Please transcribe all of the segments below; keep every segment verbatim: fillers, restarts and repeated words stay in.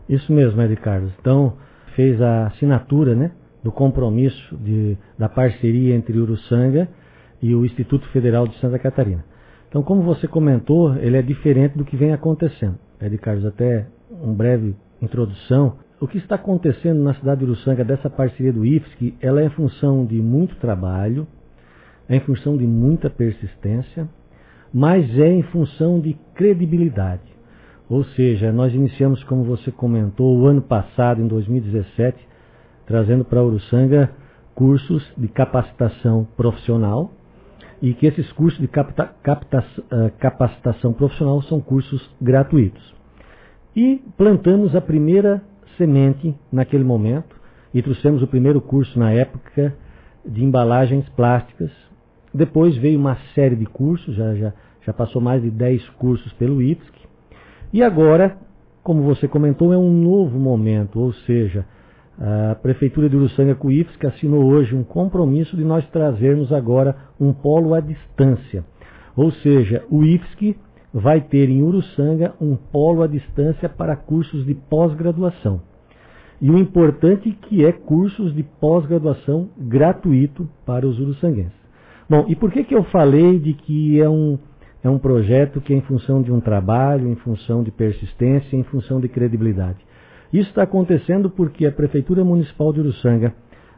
Isso mesmo, Ed Carlos. Então, fez a assinatura, né, do compromisso de, da parceria entre Uruçanga e o Instituto Federal de Santa Catarina. Então, como você comentou, ele é diferente do que vem acontecendo. Ed Carlos, até uma breve introdução. O que está acontecendo na cidade de Uruçanga dessa parceria do I F S C, ela é em função de muito trabalho, é em função de muita persistência, mas é em função de credibilidade. Ou seja, nós iniciamos, como você comentou, o ano passado, em dois mil e dezessete, trazendo para Uruçanga cursos de capacitação profissional, e que esses cursos de capta, capta, uh, capacitação profissional são cursos gratuitos. E plantamos a primeira semente naquele momento, e trouxemos o primeiro curso na época de embalagens plásticas. Depois veio uma série de cursos, já, já, já passou mais de dez cursos pelo I F S C. E agora, como você comentou, é um novo momento, ou seja, a Prefeitura de Uruçanga com o I F S C assinou hoje um compromisso de nós trazermos agora um polo à distância. Ou seja, o I F S C vai ter em Uruçanga um polo à distância para cursos de pós-graduação. E o importante que é cursos de pós-graduação gratuito para os uruçanguenses. Bom, e por que que eu falei de que é um, é um projeto que é em função de um trabalho, em função de persistência, em função de credibilidade? Isso está acontecendo porque a Prefeitura Municipal de Uruçanga,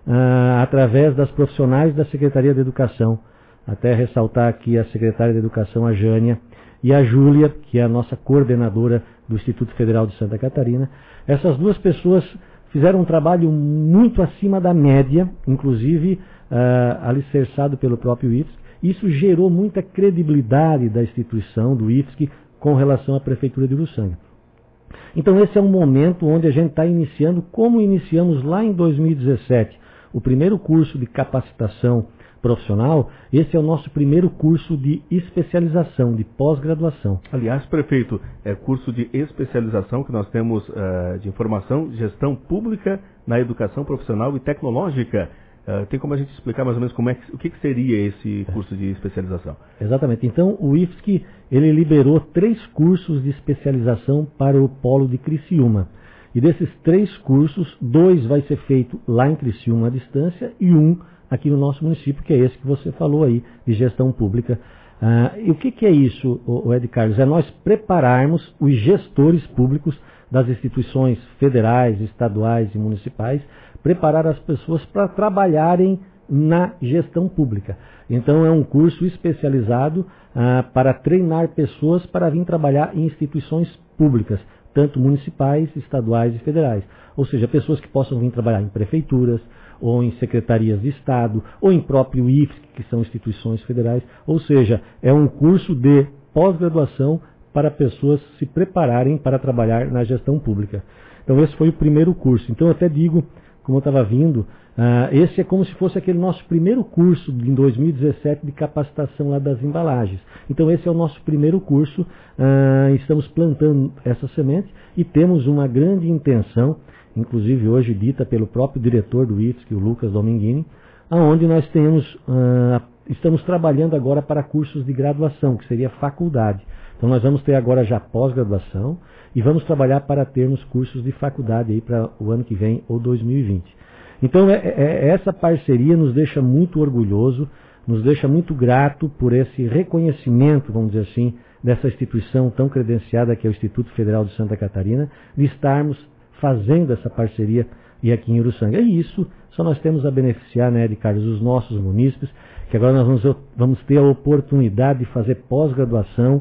ah, através das profissionais da Secretaria de Educação, até ressaltar aqui a Secretária de Educação, a Jânia, e a Júlia, que é a nossa coordenadora do Instituto Federal de Santa Catarina, essas duas pessoas fizeram um trabalho muito acima da média, inclusive ah, alicerçado pelo próprio I F S C. Isso gerou muita credibilidade da instituição, do I F S C, com relação à Prefeitura de Uruçanga. Então esse é um momento onde a gente está iniciando, como iniciamos lá em dois mil e dezessete, o primeiro curso de capacitação profissional. Esse é o nosso primeiro curso de especialização, de pós-graduação. Aliás, prefeito, é curso de especialização que nós temos uh, de informação, gestão pública na educação profissional e tecnológica. Uh, tem como a gente explicar mais ou menos como é que, o que, que seria esse curso de especialização? Exatamente. Então, o I F S C ele liberou três cursos de especialização para o polo de Criciúma. E desses três cursos, dois vai ser feito lá em Criciúma à distância e um aqui no nosso município, que é esse que você falou aí, de gestão pública. Ah, e o que, que é isso, o, o Ed Carlos? É nós prepararmos os gestores públicos das instituições federais, estaduais e municipais, preparar as pessoas para trabalharem na gestão pública. Então é um curso especializado ah, para treinar pessoas para vir trabalhar em instituições públicas, tanto municipais, estaduais e federais. Ou seja, pessoas que possam vir trabalhar em prefeituras, ou em secretarias de Estado, ou em próprio I F S C, que são instituições federais. Ou seja, é um curso de pós-graduação para pessoas se prepararem para trabalhar na gestão pública. Então esse foi o primeiro curso. Então eu até digo, como eu estava vindo, uh, esse é como se fosse aquele nosso primeiro curso em dois mil e dezessete de capacitação lá das embalagens. Então esse é o nosso primeiro curso, uh, estamos plantando essa semente e temos uma grande intenção, inclusive hoje dita pelo próprio diretor do I F S C, o Lucas Dominguini, aonde nós temos, uh, estamos trabalhando agora para cursos de graduação, que seria faculdade. Então nós vamos ter agora já pós-graduação e vamos trabalhar para termos cursos de faculdade aí para o ano que vem ou dois mil e vinte. Então é, é, essa parceria nos deixa muito orgulhoso, nos deixa muito grato por esse reconhecimento, vamos dizer assim, dessa instituição tão credenciada que é o Instituto Federal de Santa Catarina, de estarmos fazendo essa parceria e aqui em Uruçanga. E isso só nós temos a beneficiar, né, de Carlos, os nossos munícipes, que agora nós vamos, vamos ter a oportunidade de fazer pós-graduação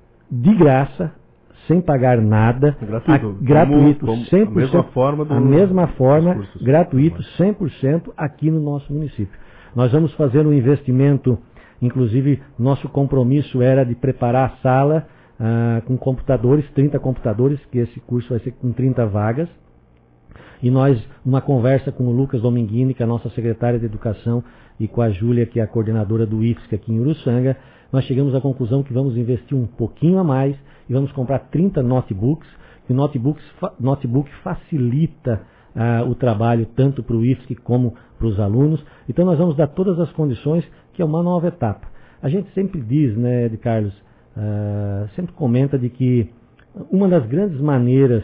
de graça, sem pagar nada, gratuito, a, gratuito como, como cem por cento, a mesma forma, do, a mesma forma cursos, gratuito, cem por cento aqui no nosso município. Nós vamos fazer um investimento, inclusive nosso compromisso era de preparar a sala ah, com computadores, trinta computadores, que esse curso vai ser com trinta vagas. E nós, uma conversa com o Lucas Dominguini, que é a nossa secretária de Educação, e com a Júlia, que é a coordenadora do I F S C aqui em Uruçanga, nós chegamos à conclusão que vamos investir um pouquinho a mais e vamos comprar trinta notebooks, que notebooks, notebook facilita ah, o trabalho tanto para o I F S C como para os alunos. Então nós vamos dar todas as condições, que é uma nova etapa. A gente sempre diz, né, de Carlos, ah, sempre comenta de que uma das grandes maneiras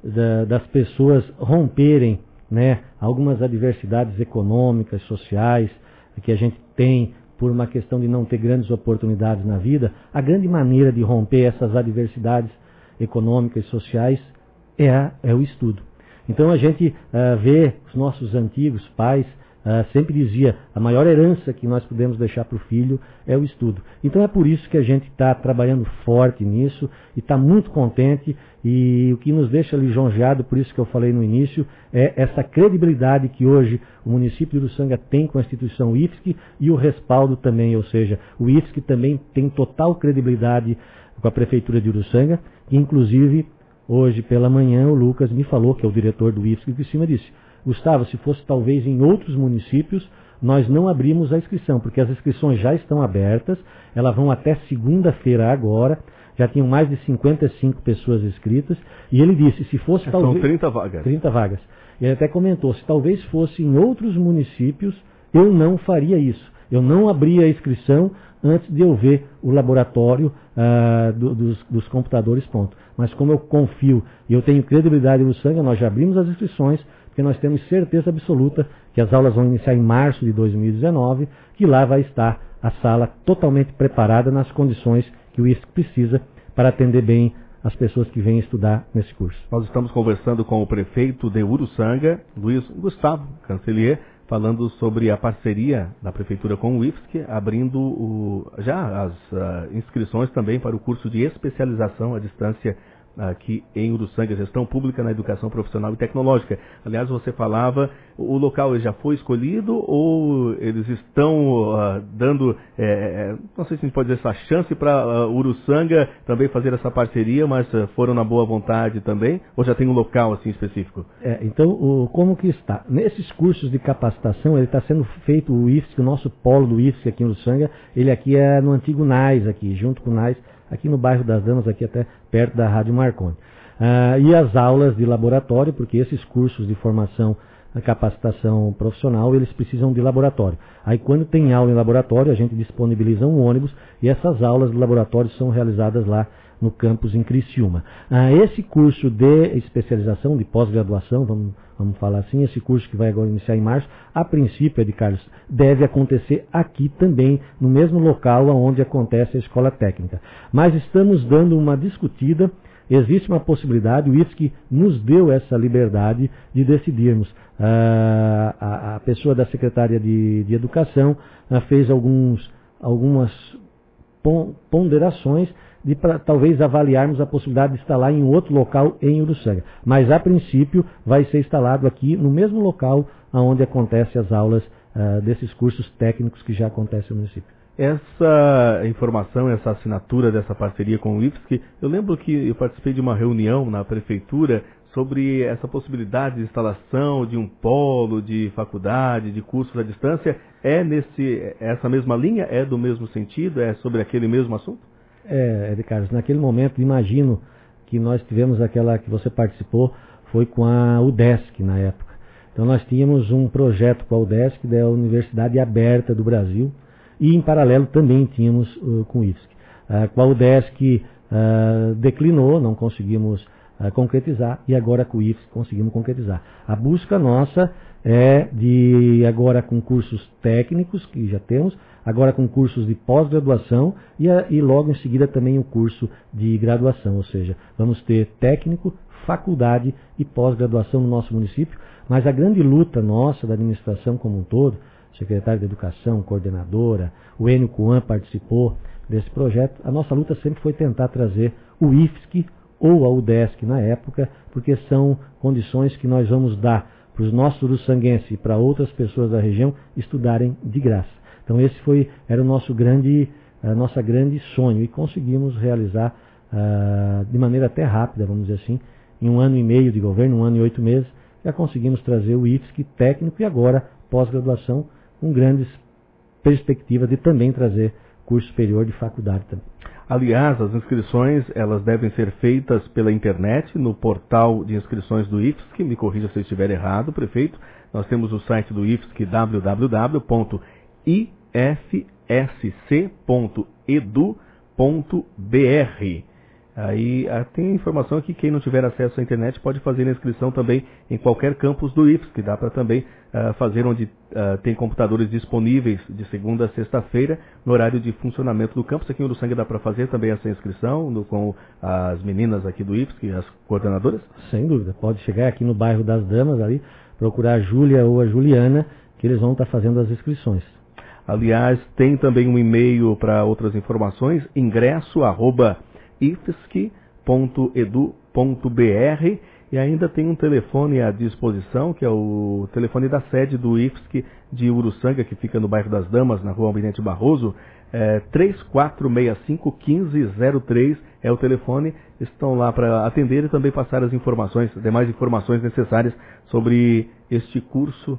da, das pessoas romperem, né, algumas adversidades econômicas, sociais, que a gente tem por uma questão de não ter grandes oportunidades na vida, a grande maneira de romper essas adversidades econômicas e sociais é, a, é o estudo. Então a gente uh, vê os nossos antigos pais, uh, sempre dizia, a maior herança que nós podemos deixar para o filho é o estudo. Então é por isso que a gente está trabalhando forte nisso e está muito contente, e o que nos deixa lisonjeado, por isso que eu falei no início, é essa credibilidade que hoje o município de Uruçanga tem com a instituição U I F S C e o respaldo também, ou seja, o U I F S C também tem total credibilidade com a Prefeitura de Uruçanga, que inclusive hoje pela manhã o Lucas me falou, que é o diretor do U I F S C de cima, disse: Gustavo, se fosse talvez em outros municípios, nós não abrimos a inscrição, porque as inscrições já estão abertas, elas vão até segunda-feira agora, já tinham mais de cinquenta e cinco pessoas inscritas, e ele disse, se fosse São talvez... trinta vagas. trinta vagas. Ele até comentou, se talvez fosse em outros municípios, eu não faria isso. Eu não abria a inscrição antes de eu ver o laboratório ah, do, dos, dos computadores pronto. Mas como eu confio e eu tenho credibilidade no Uruçanga, nós já abrimos as inscrições, porque nós temos certeza absoluta que as aulas vão iniciar em março de dois mil e dezenove, que lá vai estar a sala totalmente preparada nas condições que o I F S C precisa para atender bem as pessoas que vêm estudar nesse curso. Nós estamos conversando com o prefeito de Uruçanga, Luiz Gustavo Cancelier, falando sobre a parceria da Prefeitura com o I F S C, abrindo o, já as uh, inscrições também para o curso de especialização à distância aqui em Uruçanga, Gestão Pública na Educação Profissional e Tecnológica. Aliás, você falava, o local já foi escolhido ou eles estão uh, dando, é, não sei se a gente pode dizer essa chance para uh, Uruçanga também fazer essa parceria, mas uh, foram na boa vontade também, ou já tem um local assim específico? É, então, o, como que está? Nesses cursos de capacitação, ele está sendo feito, o I F S C, o nosso polo do I F S C aqui em Uruçanga, ele aqui é no antigo N A I S, aqui, junto com o N A I S, aqui no bairro das Damas, aqui até perto da Rádio Marconi. Ah, e as aulas de laboratório, porque esses cursos de formação, capacitação profissional, eles precisam de laboratório. Aí quando tem aula em laboratório, a gente disponibiliza um ônibus e essas aulas de laboratório são realizadas lá no campus em Criciúma. Ah, esse curso de especialização, de pós-graduação, vamos, vamos falar assim, esse curso que vai agora iniciar em março, a princípio, Ed Carlos, deve acontecer aqui também, no mesmo local onde acontece a escola técnica. Mas estamos dando uma discutida, existe uma possibilidade, o I F S C nos deu essa liberdade de decidirmos. Ah, a, a pessoa da Secretaria de, de Educação ah, fez alguns, algumas ponderações de pra, talvez avaliarmos a possibilidade de instalar em outro local em Uruçanga. Mas, a princípio, vai ser instalado aqui no mesmo local onde acontecem as aulas uh, desses cursos técnicos que já acontecem no município. Essa informação, essa assinatura dessa parceria com o I F S C, eu lembro que eu participei de uma reunião na prefeitura sobre essa possibilidade de instalação de um polo de faculdade, de cursos à distância. É nesse, essa mesma linha? É do mesmo sentido? É sobre aquele mesmo assunto? É, Ed Carlos, naquele momento, imagino que nós tivemos aquela que você participou, foi com a UDESC na época. Então nós tínhamos um projeto com a UDESC, da Universidade Aberta do Brasil, e em paralelo também tínhamos uh, com o I F S C. Uh, com a UDESC uh, declinou, não conseguimos uh, concretizar, e agora com o I F S C conseguimos concretizar. A busca nossa é de, agora com cursos técnicos, que já temos, agora com cursos de pós-graduação e, e logo em seguida também o curso de graduação, ou seja, vamos ter técnico, faculdade e pós-graduação no nosso município, mas a grande luta nossa, da administração como um todo, secretário de Educação, coordenadora, o Enio Coan participou desse projeto, a nossa luta sempre foi tentar trazer o I F S C ou a UDESC na época, porque são condições que nós vamos dar para os nossos uruçanguenses e para outras pessoas da região estudarem de graça. Então esse foi, era o nosso grande, a nossa grande sonho e conseguimos realizar uh, de maneira até rápida, vamos dizer assim, em um ano e meio de governo, um ano e oito meses, já conseguimos trazer o I F S C técnico e agora pós-graduação com grandes perspectivas de também trazer curso superior de faculdade também. Aliás, as inscrições elas devem ser feitas pela internet, no portal de inscrições do I F S C, me corrija se eu estiver errado, prefeito. Nós temos o site do I F S C, w w w ponto i f s c ponto edu ponto b r. Aí tem informação que quem não tiver acesso à internet pode fazer a inscrição também em qualquer campus do I F S C, que dá para também uh, fazer onde uh, tem computadores disponíveis de segunda a sexta-feira, no horário de funcionamento do campus. Aqui em Uruçanga dá para fazer também essa inscrição no, com as meninas aqui do I F S C, as coordenadoras? Sem dúvida, pode chegar aqui no bairro das Damas, ali, procurar a Júlia ou a Juliana, que eles vão estar fazendo as inscrições. Aliás, tem também um e-mail para outras informações, ingresso arroba i f s c ponto edu ponto b r, e ainda tem um telefone à disposição, que é o telefone da sede do I F S C de Uruçanga, que fica no bairro das Damas, na rua Almirante Barroso, é, três quatro seis cinco, um cinco zero três é o telefone. Estão lá para atender e também passar as informações, demais informações necessárias sobre este curso,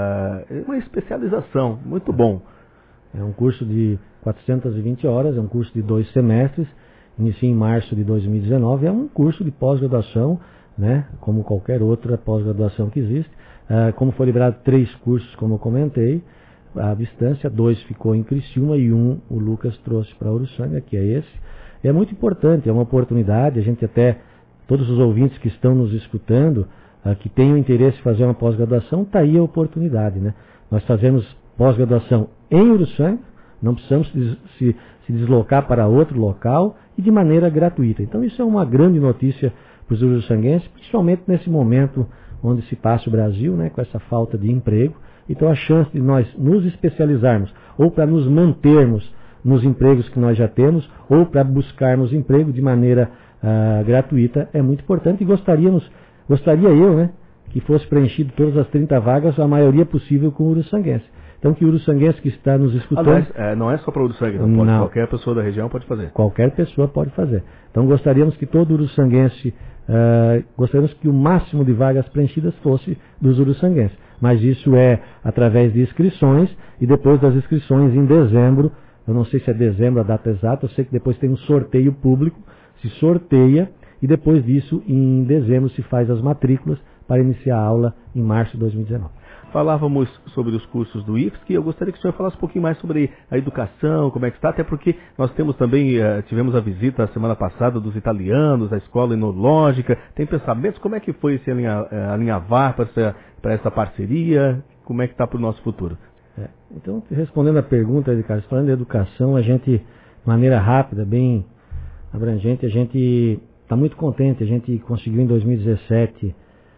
uh, uma especialização, muito bom. É um curso de quatrocentas e vinte horas, é um curso de dois semestres, inicia em março de dois mil e dezenove, é um curso de pós-graduação, né, como qualquer outra pós-graduação que existe. Uh, como foi liberado três cursos, como eu comentei, à distância, dois ficou em Criciúma e um o Lucas trouxe para Uruçanga, que é esse. É muito importante, é uma oportunidade, a gente até, todos os ouvintes que estão nos escutando, uh, que tenham interesse em fazer uma pós-graduação, está aí a oportunidade, né? Nós fazemos pós-graduação em Uruçanga, não precisamos se, se, se deslocar para outro local e de maneira gratuita. Então isso é uma grande notícia para os uruçanguenses, principalmente nesse momento onde se passa o Brasil, né, com essa falta de emprego. Então a chance de nós nos especializarmos, ou para nos mantermos nos empregos que nós já temos, ou para buscarmos emprego de maneira uh, gratuita, é muito importante. E gostaríamos, gostaria eu, né, que fosse preenchido todas as trinta vagas, a maioria possível com o uruçanguense. Então que o uruçanguense que está nos escutando... Aliás, é, não é só para o Uruçanga, não pode, qualquer pessoa da região pode fazer. Qualquer pessoa pode fazer. Então gostaríamos que todo uruçanguense, uh, gostaríamos que o máximo de vagas preenchidas fosse dos uruçanguenses. Mas isso é através de inscrições, e depois das inscrições em dezembro, eu não sei se é dezembro a data exata, eu sei que depois tem um sorteio público, se sorteia, e depois disso, em dezembro, se faz as matrículas para iniciar a aula em março de dois mil e dezenove. Falávamos sobre os cursos do I F S C, eu gostaria que o senhor falasse um pouquinho mais sobre a educação, como é que está, até porque nós temos também, uh, tivemos a visita a semana passada dos italianos, a escola enológica, tem pensamentos, como é que foi esse alinha, uh, alinhavar para essa, para essa parceria, como é que está para o nosso futuro? É, então, respondendo a pergunta, Ricardo, falando de educação, a gente, de maneira rápida, bem abrangente, a gente está muito contente, a gente conseguiu em dois mil e dezessete...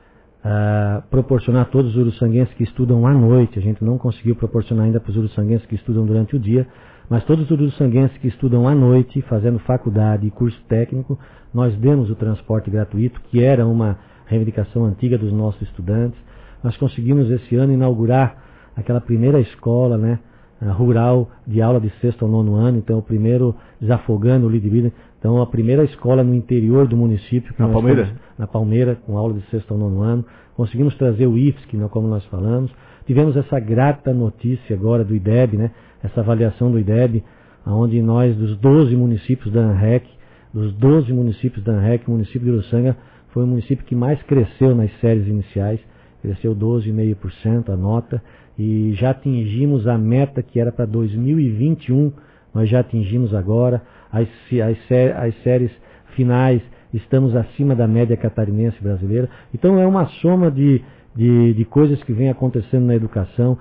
Uh, proporcionar a todos os uruçanguenses que estudam à noite. A gente não conseguiu proporcionar ainda para os uruçanguenses que estudam durante o dia, mas todos os uruçanguenses que estudam à noite, fazendo faculdade e curso técnico, nós demos o transporte gratuito, que era uma reivindicação antiga dos nossos estudantes. Nós conseguimos esse ano inaugurar aquela primeira escola, né, rural de aula de sexto ao nono ano, então o primeiro desafogando o lead vida. Então a primeira escola no interior do município. Na Palmeira? Fomos, na Palmeira, com aula de sexto ao nono ano. Conseguimos trazer o I F S C, como nós falamos. Tivemos essa grata notícia agora do I D E B, né? Essa avaliação do I D E B, onde nós, dos doze municípios da ANREC, dos doze municípios da ANREC, o município de Uruçanga foi o município que mais cresceu nas séries iniciais, cresceu doze vírgula cinco por cento a nota, e já atingimos a meta que era para dois mil e vinte e um, nós já atingimos agora. As, as, as séries finais, estamos acima da média catarinense brasileira. Então é uma soma de, de, de coisas que vem acontecendo na educação.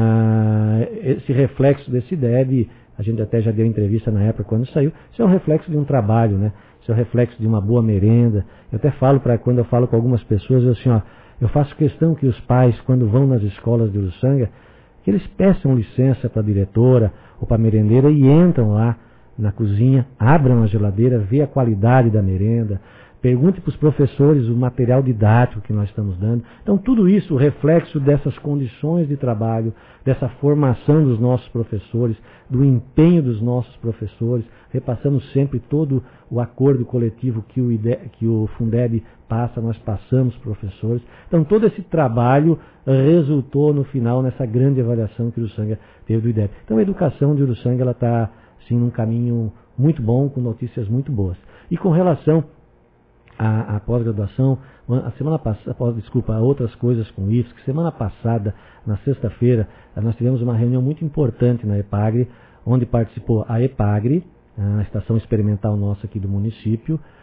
Ah, esse reflexo desse I D E B, a gente até já deu entrevista na época quando saiu, isso é um reflexo de um trabalho, né? Isso é um reflexo de uma boa merenda. Eu até falo, para quando eu falo com algumas pessoas, eu, assim, ó, eu faço questão que os pais, quando vão nas escolas de Uruçanga, que eles peçam licença para a diretora ou para a merendeira e entram lá na cozinha, abram a geladeira, vê a qualidade da merenda, pergunte para os professores o material didático que nós estamos dando. Então tudo isso, o reflexo dessas condições de trabalho, dessa formação dos nossos professores, do empenho dos nossos professores, repassamos sempre todo o acordo coletivo que o, I D E, que o Fundeb passa, nós passamos professores. Então todo esse trabalho resultou no final nessa grande avaliação que o Uruçanga teve do I D E B. Então a educação de Uruçanga está sim num caminho muito bom, com notícias muito boas. E com relação à, à pós-graduação, a semana passada, desculpa, a outras coisas com o I F S C, semana passada, na sexta-feira, nós tivemos uma reunião muito importante na EPAGRE, onde participou a EPAGRE, a estação experimental nossa aqui do município,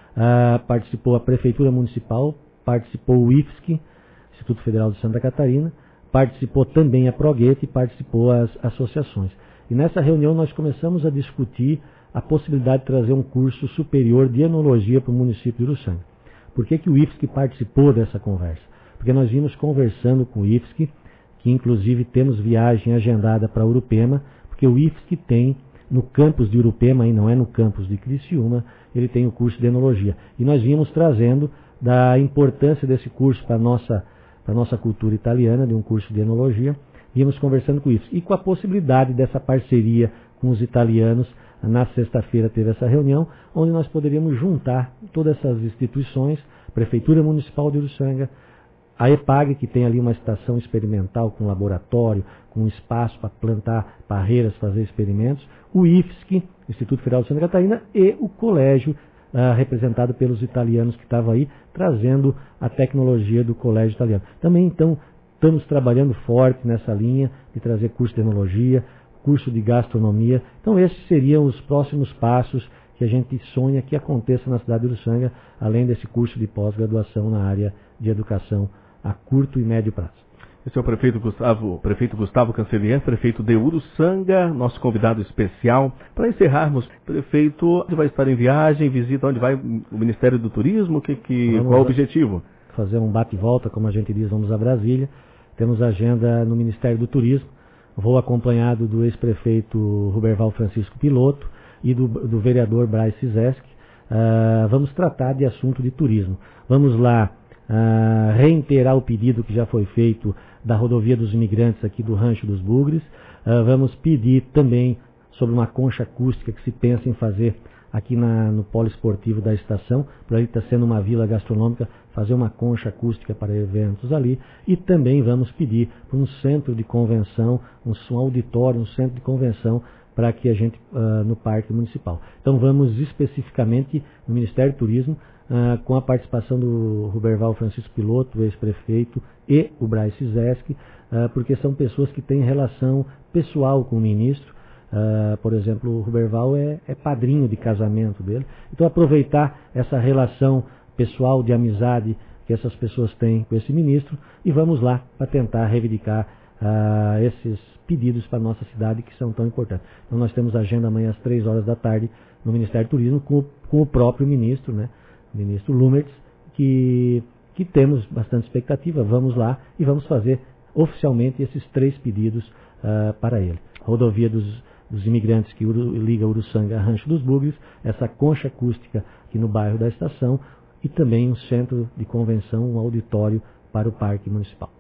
Uh, participou a Prefeitura Municipal, participou o I F S C, Instituto Federal de Santa Catarina, participou também a Proguete e participou as associações. E nessa reunião nós começamos a discutir a possibilidade de trazer um curso superior de enologia para o município de Uruçanga. Por que, que o I F S C participou dessa conversa? Porque nós vimos conversando com o I F S C, que inclusive temos viagem agendada para Urupema, porque o I F S C tem no campus de Urupema, e não é no campus de Criciúma, ele tem o curso de enologia. E nós vimos trazendo da importância desse curso para a nossa, para a nossa cultura italiana, de um curso de enologia, vimos conversando com o I F S C. E com a possibilidade dessa parceria com os italianos, na sexta-feira teve essa reunião, onde nós poderíamos juntar todas essas instituições, Prefeitura Municipal de Uruçanga, a EPAG, que tem ali uma estação experimental com laboratório, com espaço para plantar parreiras, fazer experimentos, o I F S C, Instituto Federal de Santa Catarina, e o colégio, uh, representado pelos italianos que estavam aí, trazendo a tecnologia do colégio italiano. Também, então, estamos trabalhando forte nessa linha de trazer curso de enologia, curso de gastronomia. Então, esses seriam os próximos passos que a gente sonha que aconteça na cidade de Uruçanga, além desse curso de pós-graduação na área de educação a curto e médio prazo. Esse é o prefeito Gustavo, prefeito Gustavo Cancellier, prefeito de Uruçanga, nosso convidado especial. Para encerrarmos, prefeito, onde vai estar em viagem, visita onde vai o Ministério do Turismo, que, que, qual é o objetivo? Fazer um bate-volta, como a gente diz, vamos a Brasília. Temos agenda no Ministério do Turismo, vou acompanhado do ex-prefeito Ruberval Francisco Piloto e do, do vereador Braz Cizesc. Uh, vamos tratar de assunto de turismo. Vamos lá Uh, reiterar o pedido que já foi feito da rodovia dos imigrantes aqui do Rancho dos Bugres. Uh, vamos pedir também sobre uma concha acústica que se pensa em fazer aqui na, no polo esportivo da estação, por ali está sendo uma vila gastronômica, fazer uma concha acústica para eventos ali. E também vamos pedir para um centro de convenção, um, um auditório, um centro de convenção para que a gente, uh, no Parque Municipal. Então vamos especificamente no Ministério do Turismo, Uh, com a participação do Ruberval Francisco Piloto, o ex-prefeito, e o Braz Cizesc, uh, porque são pessoas que têm relação pessoal com o ministro. Uh, por exemplo, o Ruberval é, é padrinho de casamento dele. Então aproveitar essa relação pessoal de amizade que essas pessoas têm com esse ministro e vamos lá para tentar reivindicar uh, esses pedidos para a nossa cidade que são tão importantes. Então nós temos agenda amanhã às três horas da tarde no Ministério do Turismo com, com o próprio ministro, né? Ministro Lumertz, que, que temos bastante expectativa. Vamos lá e vamos fazer oficialmente esses três pedidos uh, para ele. A rodovia dos, dos imigrantes que uru, liga Uruçanga a Rancho dos Bugres, essa concha acústica aqui no bairro da estação e também um centro de convenção, um auditório para o Parque Municipal.